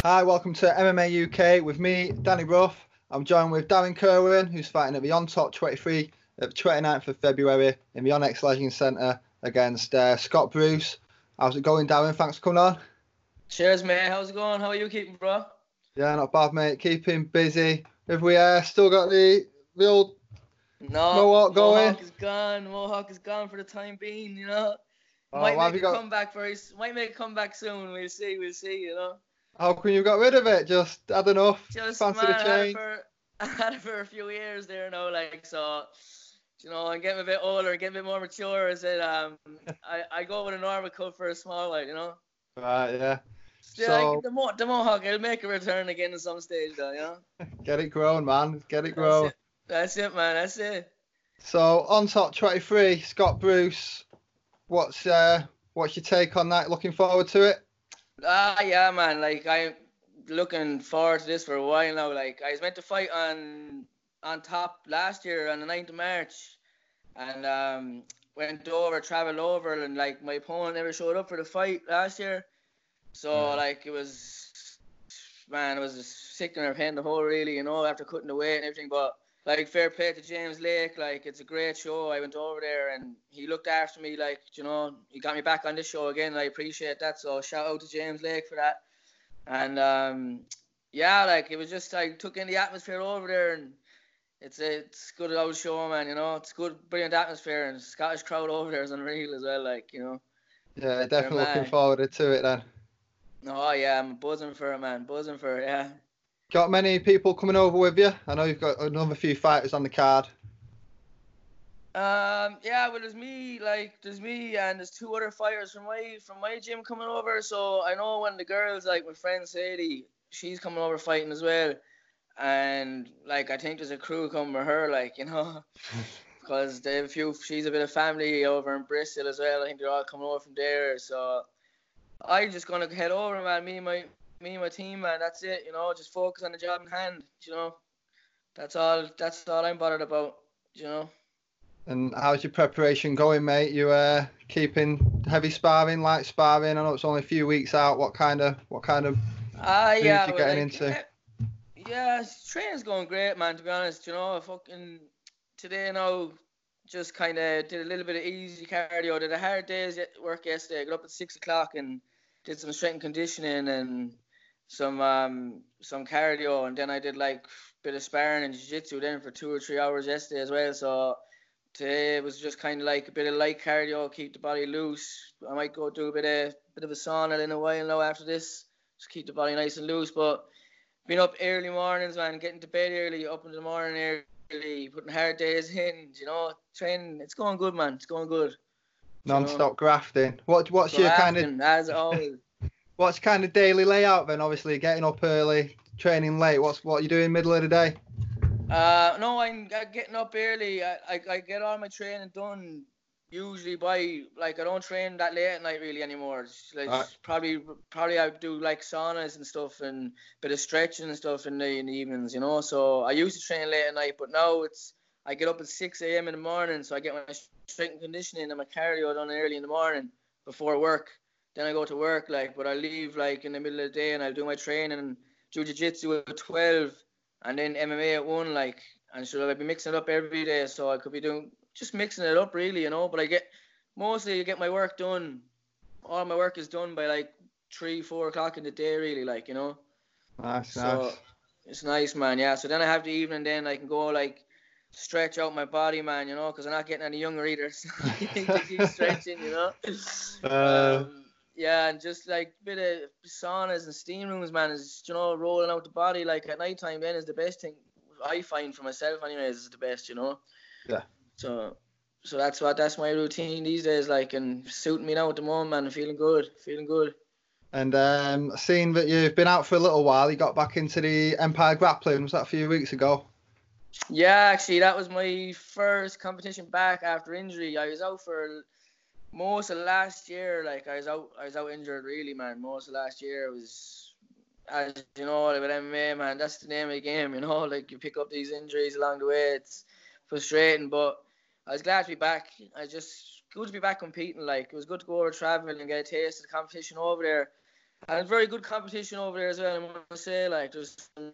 Hi, welcome to MMA UK with me, Danny Ruff. I'm joined with Darren Kerwin, who's fighting at the On Top 23 at the 29th of February in the Onyx Legends Centre against Scott Bruce. How's it going, Darren? Thanks for coming on. Cheers, mate. How's it going? How are you keeping, bro? Yeah, not bad, mate. Keeping busy. Have we still got the old Mohawk going? Mohawk is gone. Mohawk is gone for the time being, you know. Oh, Might might make a comeback soon. We'll see, you know. How come you got rid of it? Just had enough? Just, Fancy man, the change? I had it for a few years there now, like, so, you know, I'm getting a bit older, getting a bit more mature. I said, I go with a normal cut for a small while, you know. Right, yeah. Still, the Mohawk, it'll make a return again at some stage, though, you know. Get it grown, man. Get it grown. That's it, man. That's it. So, On Top 23, Scott Bruce. What's your take on that? Looking forward to it? Yeah, man. Like, I'm looking forward to this for a while now. Like, I was meant to fight on Top last year on the 9th of March, and traveled over, and like my opponent never showed up for the fight last year. So like it was just sick in our pain the whole, really, you know, after cutting the weight and everything. But like, fair play to James Lake. Like, it's a great show. I went over there and he looked after me. Like, you know, he got me back on this show again. I appreciate that. So shout out to James Lake for that. And yeah, like, it was just, I took in the atmosphere over there, and it's a good old show, man. You know, it's good, brilliant atmosphere, and the Scottish crowd over there is unreal as well. Like, you know. Yeah, definitely looking forward to it then. Oh yeah, I'm buzzing for it, man. Buzzing for it, yeah. Got many people coming over with you? I know you've got another few fighters on the card. Yeah, well, there's me and there's two other fighters from my gym coming over. So I know one of the girls, like my friend Sadie, she's coming over fighting as well. And like, I think there's a crew coming with her, like, you know, because they have she's a bit of family over in Bristol as well. I think they're all coming over from there. So I'm just gonna head over, man. Me and my team, man. That's it, you know. Just focus on the job in hand, you know. That's all I'm bothered about, you know. And how's your preparation going, mate? You keeping heavy sparring, light sparring? I know it's only a few weeks out. What kind of yeah, you getting into? Yeah, training's going great, man. To be honest, you know, today now, just kind of did a little bit of easy cardio. Did a hard day's work yesterday. I got up at 6 o'clock and did some strength and conditioning and some cardio, and then I did like a bit of sparring and jiu-jitsu then for 2 or 3 hours yesterday as well. So today it was just kind of like a bit of light cardio, keep the body loose. I might go do a bit of a sauna in a while now after this, just keep the body nice and loose. But been up early mornings, man, getting to bed early, up in the morning early, putting hard days in, you know, training. It's going good, man. It's going good. Non-stop grafting. What's your kind of, as always? What's kind of daily layout then? Obviously, getting up early, training late. What are you doing middle of the day? No, I'm getting up early. I get all my training done usually by, like, I don't train that late at night really anymore. It's like probably I do like saunas and stuff and a bit of stretching and stuff in the evenings, you know. So I used to train late at night, but now I get up at 6 a.m. in the morning, so I get my strength and conditioning and my cardio done early in the morning before work. Then I go to work, like, but I leave like in the middle of the day and I'll do my training and do jiu-jitsu at 12 and then MMA at 1, like, and so I'll be mixing it up every day. So I could be just mixing it up really, you know. But I get my work done. All my work is done by like 3-4 o'clock in the day, really, like, you know. Nice. It's nice, man. Yeah. So then I have the evening. Then I can go like stretch out my body, man. You know, because I'm not getting any younger either. So I need to keep stretching, you know. Yeah, and just like a bit of saunas and steam rooms, man, is, you know, rolling out the body like at night time. Then is the best thing I find for myself, anyways. Is the best, you know. Yeah. So that's my routine these days, like, and suiting me now at the moment, man. I'm feeling good. And seeing that you've been out for a little while, you got back into the Empire Grappling. Was that a few weeks ago? Yeah, actually, that was my first competition back after injury. I was out for most of last year. Like, I was out injured, really, man. Most of last year was, as you know, like with MMA, man, that's the name of the game, you know. Like, you pick up these injuries along the way. It's frustrating, but I was glad to be back. Good to be back competing. Like, it was good to go over traveling and get a taste of the competition over there. And very good competition over there as well. I want to say, like, there's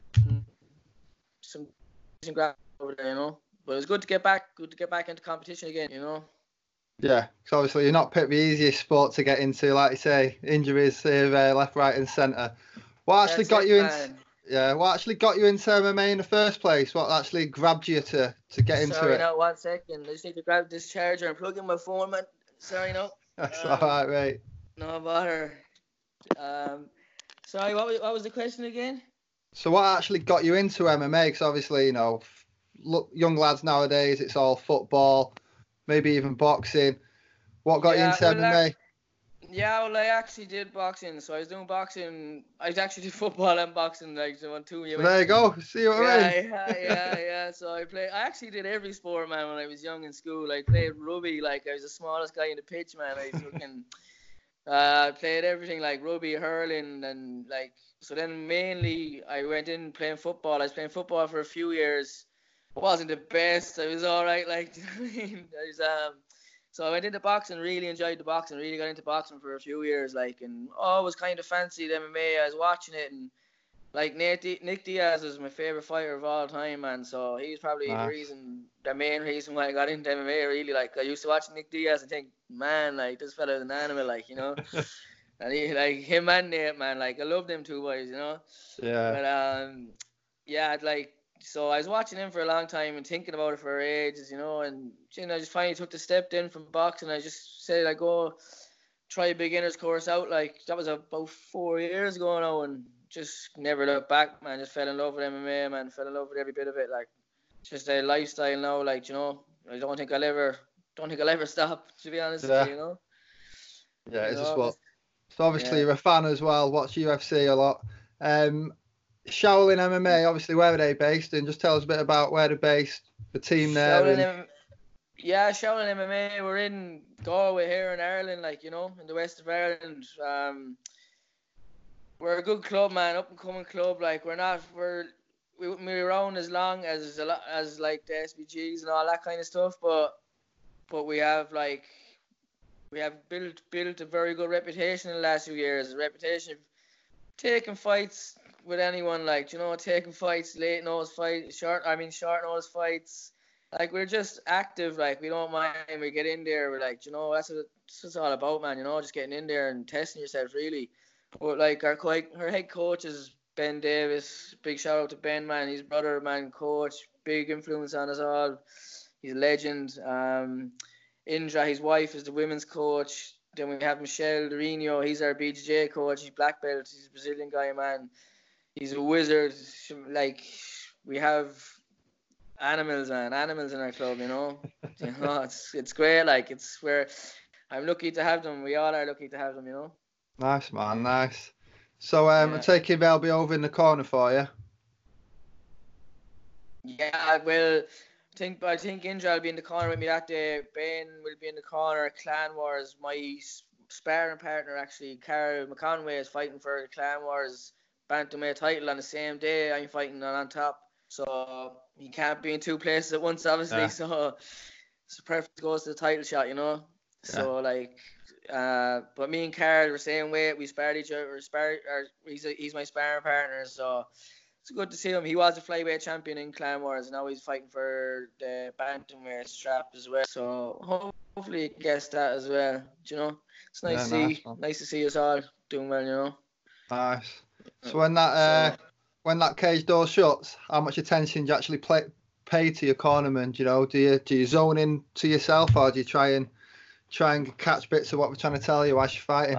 some decent grass over there, you know. But it's good to get back into competition again, you know. Yeah, because obviously you're not picked the easiest sport to get into, like you say, injuries here, left, right, and centre. What actually got you into? Yeah, what actually got you into MMA in the first place? What actually grabbed you to get into Sorry, it? now 1 second. I just need to grab this charger and plug in my phone, man. Sorry, no. That's all right, mate. No bother. Sorry, what was the question again? So what actually got you into MMA? Because obviously, you know, look, young lads nowadays, it's all football, maybe even boxing. What got you into MMA? Well, I actually did boxing. So I was doing boxing. I actually did football and boxing, like the 1 2 you mentioned. There you go. See what I mean? Yeah. So I actually did every sport, man. When I was young in school, I played rugby. Like I was the smallest guy in the pitch, man. I played everything like rugby, hurling, and like. So then mainly I went in playing football. I was playing football for a few years. I wasn't the best. I was all right, like. Do you know what I mean? So I went into boxing, really enjoyed the boxing, really got into boxing for a few years, like, and always kind of fancied MMA. I was watching it, and like Nick Diaz was my favorite fighter of all time, man. So he's probably the main reason why I got into MMA. Really, like I used to watch Nick Diaz and think, man, like this fella's an animal, like, you know. And he, like him and Nate, man, like I love them two boys, you know. Yeah. But yeah, like. So I was watching him for a long time and thinking about it for ages, you know, and you know, I just finally took the step in from boxing. I just said, like, go try a beginner's course out. Like that was about 4 years ago now, and just never looked back, man. Just fell in love with MMA, man. Fell in love with every bit of it. Like just a lifestyle now. Like, you know, I don't think I'll ever stop. To be honest with you, you know. Yeah, it's just what. So obviously you're a fan as well. Watch UFC a lot. Shaolin MMA, obviously, where are they based? And just tell us a bit about where they're based, the team there. Shaolin MMA. We're in Galway here in Ireland, like, you know, in the west of Ireland. We're a good club, man, up and coming club. Like we wouldn't be around as long as like the SBGs and all that kind of stuff, but we have built a very good reputation in the last few years. A reputation of taking fights with anyone, like, you know, taking fights, late notice fights, short notice fights. Like, we're just active, like, we don't mind. We get in there, we're like, you know, that's what it's all about, man, you know, just getting in there and testing yourself, really. But, like, our head coach is Ben Davis. Big shout out to Ben, man. He's brother, man, coach. Big influence on us all. He's a legend. Indra, his wife, is the women's coach. Then we have Michel Dourinho. He's our BJJ coach. He's black belt. He's a Brazilian guy, man. He's a wizard. Like, we have animals in our club, you know. You know, it's great. Like, it's where I'm lucky to have them. We all are lucky to have them, you know. Nice, man. Nice. So, I take it they'll be over in the corner for you. Yeah, well, I think Indra will be in the corner with me that day. Ben will be in the corner. Clan Wars, my sparring partner, actually, Carl McConway, is fighting for the Clan Wars bantamweight title on the same day I'm fighting on top. So he can't be in two places at once, obviously. Yeah. So it's perfect goes to the title shot, you know. Yeah. So like, but me and Carl were same weight. We sparred each other. He's my sparring partner. So it's good to see him. He was a flyweight champion in Clan Wars, and now he's fighting for the bantamweight strap as well. So hopefully he gets that as well. Do you know, it's nice to see. Nice to see us all doing well. You know. Nice. So when that cage door shuts, how much attention do you actually pay to your cornerman? You know, do you zone in to yourself, or do you try and catch bits of what we're trying to tell you while you're fighting?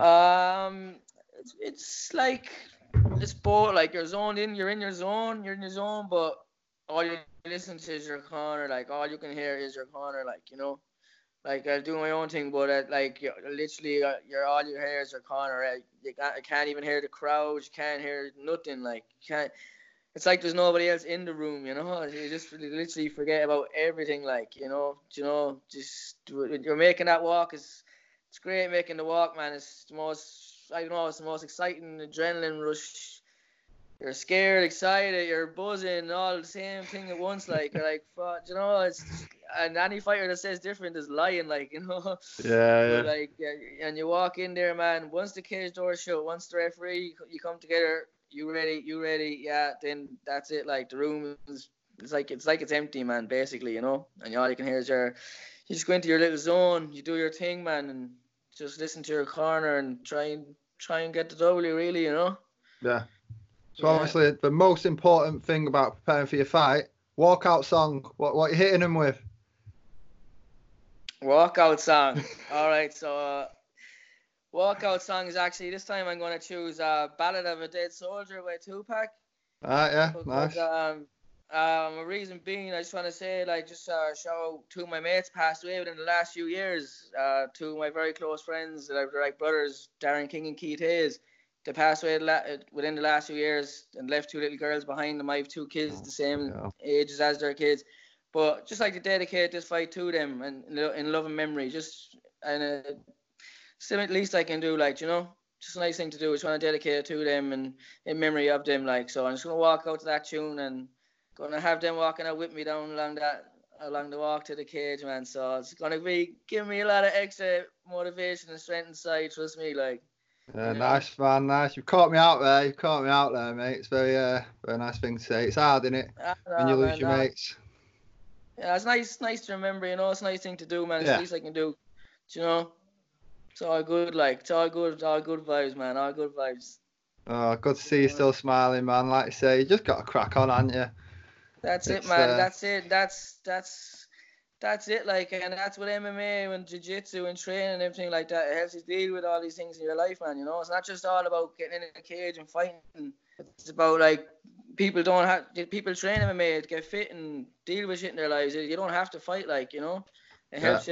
It's like it's both. Like you're zoned in, you're in your zone, but all you listen to is your corner. Like all you can hear is your corner. Like, you know. Like I do my own thing, but like literally, all you hear is your corner. Right? You can't even hear the crowd. You can't hear nothing. Like you can't. It's like there's nobody else in the room. You know, you just literally forget about everything. Like just you're making that walk. It's great making the walk, man. It's the most exciting adrenaline rush. You're scared, excited, you're buzzing, all the same thing at once. Like you're like, fuck, it's and any fighter that says different is lying, like, you know. Yeah. But like, yeah, and you walk in there, man. Once the cage door shut, once the referee, you come together. You ready? Yeah. Then that's it. Like the room is, it's empty, man. Basically, you know. And all you can hear is you just go into your little zone. You do your thing, man, and just listen to your corner and try and get the W. Really, you know. Yeah. So obviously the most important thing about preparing for your fight, walkout song. What are you hitting them with? Walkout song. All right, so walkout song is actually, this time I'm going to choose Ballad of a Dead Soldier by Tupac. Alright, yeah, because, nice. A reason being, I just want to say, like, just show two of my mates passed away within the last few years. Two of my very close friends, they're like brothers, Darren King and Keith Hayes. They passed away within the last few years and left two little girls behind them. I have two kids the same ages as their kids. But just like to dedicate this fight to them and in love and memory. Just and at least I can do, like, you know, just a nice thing to do. Just want to dedicate it to them and in memory of them, like. So I'm just gonna walk out to that tune and gonna have them walking out with me down along the walk to the cage, man. So it's gonna be giving me a lot of extra motivation and strength inside. Trust me, like. Yeah, nice, man, nice. You've caught me out there. Mate. It's very nice thing to say. It's hard, isn't it, when you lose your mates? Yeah, it's nice to remember, you know. It's a nice thing to do, man. It's the least I can do, you know. It's all good, like. It's all good vibes, man. All good vibes. Oh, good to see you still smiling, man. Like you say, you just got to crack on, haven't you? That's it, man. That's it. That's it, like, and that's what MMA and jiu-jitsu and training and everything like that. It helps you deal with all these things in your life, man, you know. It's not just all about getting in a cage and fighting. It's about, like, people train MMA to get fit and deal with shit in their lives. You don't have to fight, like, you know. It helps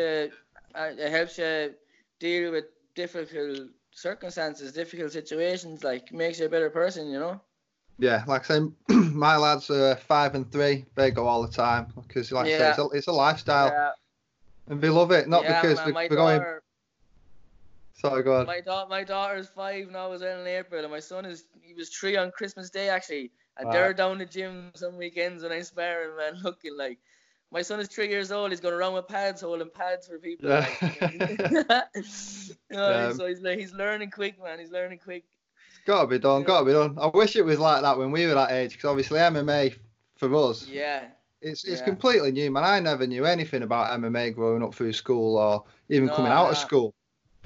you deal with difficult circumstances, difficult situations, like, makes you a better person, you know. Yeah, like I say, my lads are 5 and 3. They go all the time because, like I say, it's a lifestyle, and they love it. Not because they're going. Sorry, go on. My daughter's 5 now, as well in April, and my son he was 3 on Christmas Day actually, and they're down the gym some weekends when I'm sparring, man, looking like. My son is 3 years old. He's going around with pads, holding pads for people. Yeah. Like, you know, so he's learning quick, man. He's learning quick. Gotta be done. I wish it was like that when we were that age, because obviously MMA for us, it's completely new, man. I never knew anything about MMA growing up through school or even coming out of school.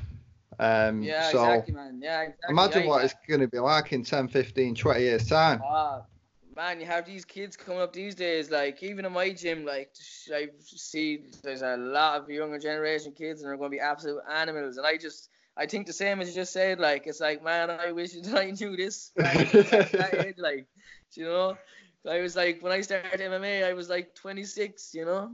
Exactly, man. Yeah, exactly. Imagine what it's going to be like in 10, 15, 20 years time. Man, you have these kids coming up these days, like, even in my gym, like, I see there's a lot of younger generation kids and they're going to be absolute animals, and I think the same as you just said, like, it's like, man, I wish that I knew this at that age, like, you know. I was like, when I started MMA, I was like 26, you know.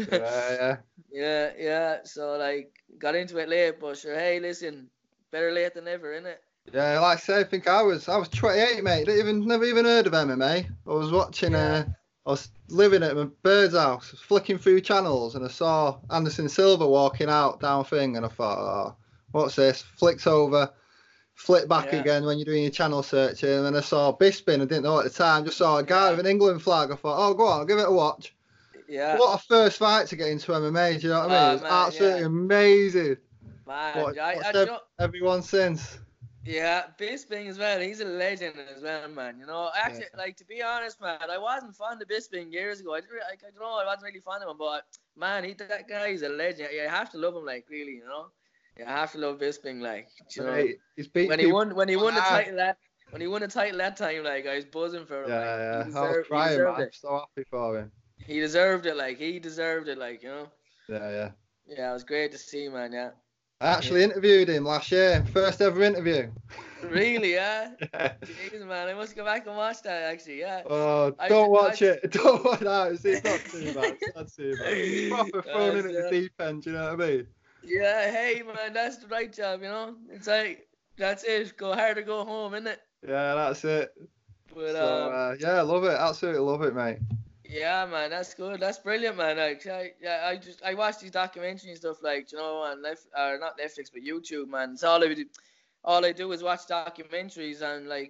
Yeah. So, like, got into it late, but sure, hey, listen, better late than never, innit? Yeah, like I say, I think I was 28, mate. Never even heard of MMA. I was watching. I was living at my bird's house, flicking through channels, and I saw Anderson Silva walking out down thing, and I thought, oh, what's this? Flicked over, flip back again when you're doing your channel searching, and then I saw Bisping. I didn't know at the time. Just saw a guy with an England flag. I thought, oh, go on, I'll give it a watch. Yeah. What a first fight to get into MMA. Do you know what I mean? It was absolutely amazing. Man, everyone since. Yeah, Bisping as well. He's a legend as well, man. You know, actually, like, to be honest, man, I wasn't fond of Bisping years ago. I don't know, I wasn't really fond of him, but man, that guy is a legend. You have to love him, like, really, you know. You have to love Bisping, like, you know. When he won the title that time, like, I was buzzing for him. Yeah. I was crying, man. I'm so happy for him. He deserved it, like, you know. Yeah. Yeah, it was great to see, man. Yeah. I actually interviewed him last year, first ever interview. Really, yeah? Jeez, man, I must go back and watch that, actually, yeah. Oh, don't watch it. Don't watch that. It's not too bad. It's not too bad. It's proper thrown in at the deep end, you know what I mean? Yeah, hey, man, that's the right job, you know? It's like, that's it. Go hard or go home, isn't it? Yeah, that's it. But, I love it. Absolutely love it, mate. Yeah, man, that's good. That's brilliant, man. Like, I watch these documentaries and stuff, like, you know, on not Netflix, but YouTube, man. It's all I do is watch documentaries, and, like,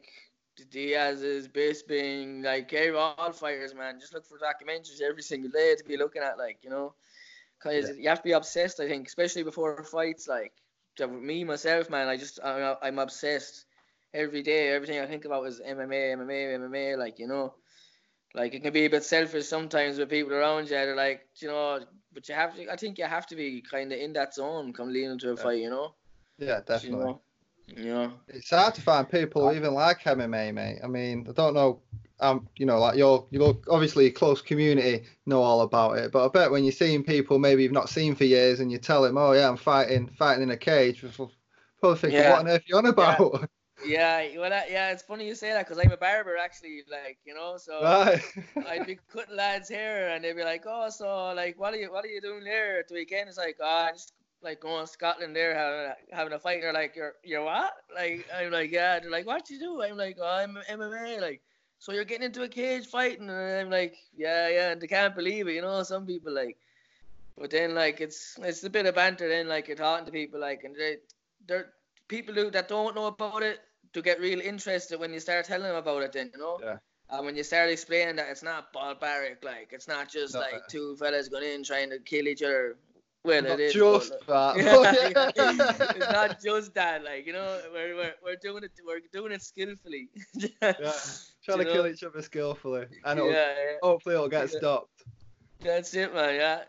Diaz is Bisping, like all fighters, man. Just look for documentaries every single day to be looking at, like, because you have to be obsessed, I think, especially before fights. Like me myself, man, I'm obsessed every day. Everything I think about is MMA. Like, like it can be a bit selfish sometimes with people around you. They're like, but you have to. I think you have to be kind of in that zone come leading to a fight. Yeah, definitely. It's hard to find people who even like MMA, mate. I mean, I don't know. Like you obviously a close community know all about it, but I bet when you're seeing people maybe you've not seen for years and you tell them, oh yeah, I'm fighting in a cage, probably thinking, what on earth are you on about? Yeah, well, it's funny you say that because I'm a barber actually, like, so right. I'd be cutting lads' hair and they'd be like, oh, so like, what are you doing there at the weekend? It's like, I'm just like going to Scotland there having a fight. And they're like, you're what? Like, I'm like, yeah. They're like, what you do? I'm like, oh, I'm MMA. Like, so you're getting into a cage fighting? And I'm like, yeah. And they can't believe it, some people like. But then like it's a bit of banter. Then like you're talking to people like, and they're people that don't know about it to get real interested when you start telling them about it. Then Yeah. And when you start explaining that it's not barbaric, like it's not just like two fellas going in trying to kill each other. Well, not it is just that. It's not just that. Like we're doing it skillfully. Trying to kill each other skillfully, and hopefully it'll get stopped. That's it, man. Yeah,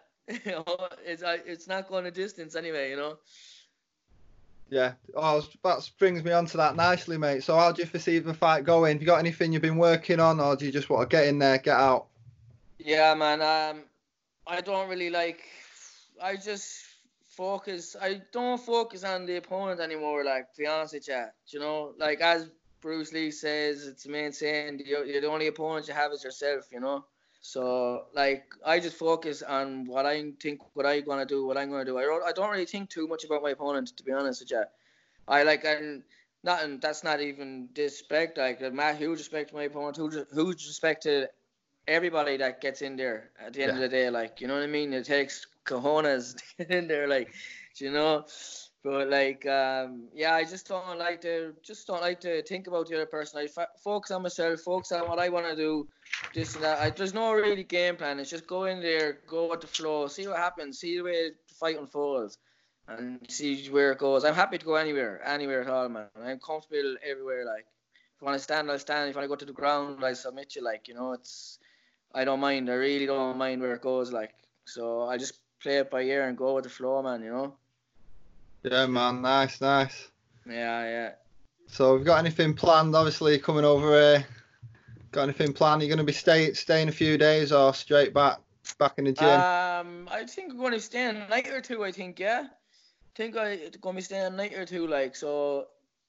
it's not going a distance anyway. Yeah. Oh, that brings me on to that nicely, mate. So how do you foresee the fight going? Have you got anything you've been working on, or do you just want to get in there, get out? Yeah, man. I don't really like. I just focus. I don't focus on the opponent anymore. Like, to be honest with you, like as Bruce Lee says, it's the main saying: you're the only opponent you have is yourself. So, like, I just focus on what I think, what I'm going to do, what I'm going to do. I don't really think too much about my opponent, to be honest with you. And that's not even disrespect. Like, I huge respect to my opponent, huge respect to everybody that gets in there at the end of the day. Like, you know what I mean? It takes cojones to get in there, like, But like, I just don't like to think about the other person. I focus on myself, focus on what I want to do, this and that. There's no really game plan. It's just go in there, go with the flow, see what happens, see the way the fight unfolds, and see where it goes. I'm happy to go anywhere at all, man. I'm comfortable everywhere. Like, if I want to stand, I'll stand. If I want to go to the ground, I submit you. Like, I don't mind. I really don't mind where it goes. Like, so I just play it by ear and go with the flow, man. Yeah, man. Nice. Yeah. So, we've got anything planned? Obviously, coming over here. Got anything planned? You're going to be staying a few days or straight back in the gym? I think I'm going to stay a night or two. I think, yeah. I think I'm going to be staying a night or two. Like, so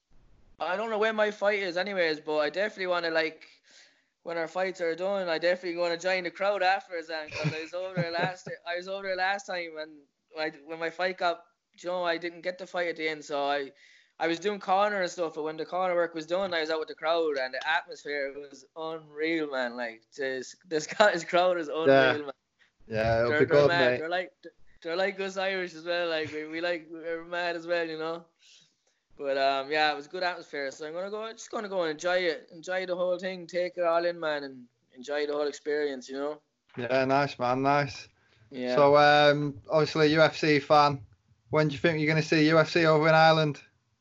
I don't know when my fight is, anyways. But I definitely want to, like, when our fights are done, I definitely want to join the crowd afterwards. And because I was over there last time, and when my fight got, I didn't get the fight at the end, so I was doing corner and stuff, but when the corner work was done, I was out with the crowd, and the atmosphere was unreal, man. Like, the Scottish crowd is unreal, man. Yeah, it'll be good, mad. Mate. They're like us Irish as well. Like, we're mad as well, But it was a good atmosphere. So I'm just gonna go and enjoy the whole thing, take it all in, man, and enjoy the whole experience, Yeah, nice, man, nice. Yeah. So obviously a UFC fan. When do you think you're gonna see UFC over in Ireland?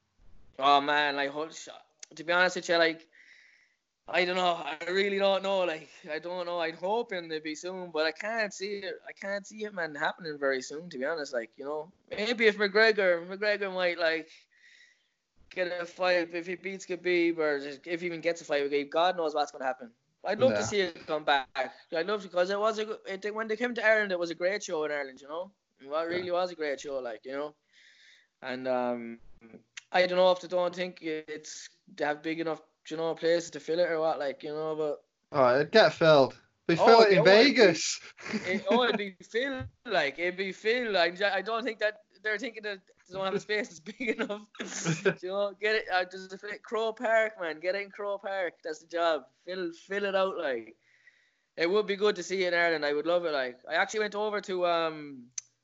Oh man, like, to be honest with you, like, I don't know. I really don't know. Like, I don't know. I'm hoping it'll be soon, but I can't see it. I can't see it, man, happening very soon. To be honest, like, maybe if McGregor might, like, get a fight, if he beats Khabib, or if he even gets a fight with Khabib, God knows what's gonna happen. I'd love to see it come back. I'd love to, because when they came to Ireland, it was a great show in Ireland. It really was a great show, like, and I don't know if they don't think they have big enough, places to fill it or what, like, but. Oh, it'd get filled. Fill it in Vegas. It'd be filled, like, I don't think that they're thinking that they don't have a space that's big enough. Get it. Just Crow Park, man. Get it in Crow Park. That's the job. Fill it out, like. It would be good to see it in Ireland. I would love it. Like, I actually went over to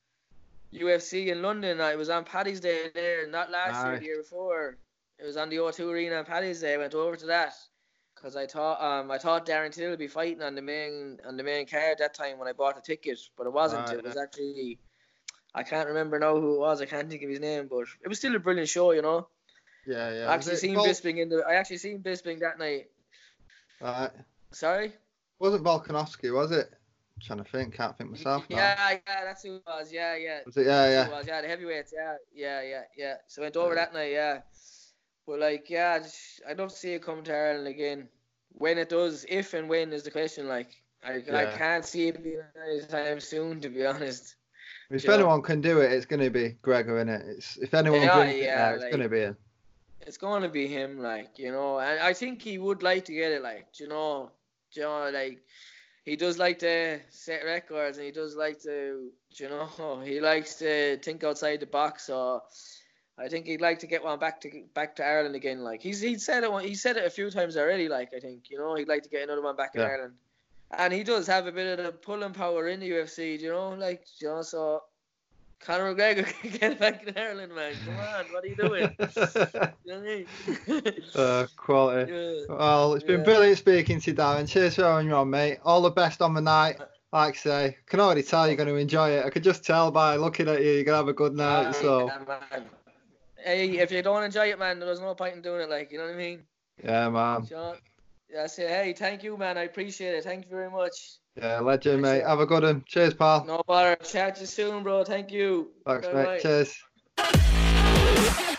UFC in London. I was on Paddy's Day there, not last year, the year before. It was on the O2 Arena on Paddy's Day. I went over to that, because I thought Darren Till would be fighting on the main card that time when I bought the ticket, but it wasn't. Right, It was actually, I can't remember now who it was. I can't think of his name, but it was still a brilliant show, you know. Yeah, yeah. I actually seen Bisping that night. Right. Sorry? Wasn't Volkanovski, was it? I'm trying to think, can't think myself now. Yeah, that's who it was. Yeah. Was it? Yeah, That's who it was. Yeah, the heavyweights. Yeah. So I went over that night. Yeah. But like, yeah, I'd love to see it come to Ireland again. When it does, if and when is the question. Like, I can't see it being anytime soon, to be honest. If anyone can do it, it's going to be Gregor, innit? If anyone brings it there, it's going to be him. It's going to be him, like, you know. And I think he would like to get it, like, you know, like, he does like to set records, and he does like to, you know, he likes to think outside the box. So I think he'd like to get one back to Ireland again. Like, he said it a few times already. Like, I think, you know, he'd like to get another one back in Ireland. And he does have a bit of the pulling power in the UFC, you know, like, you know, so Conor McGregor can get back in Ireland, man. Come on, what are you doing? You know what I mean? Quality. Yeah. Well, it's been brilliant speaking to you, Darren. Cheers for having you on, mate. All the best on the night. Like I say, I can already tell you're going to enjoy it. I could just tell by looking at you, you're going to have a good night. So. Yeah, man. Hey, if you don't enjoy it, man, there's no point in doing it, like, you know what I mean? Yeah, man. Sean, I say, hey, thank you, man. I appreciate it. Thank you very much. Yeah, legend, mate. Have a good one. Cheers, pal. No bother. Chat to you soon, bro. Thank you. Thanks, Bye-bye. mate. Cheers.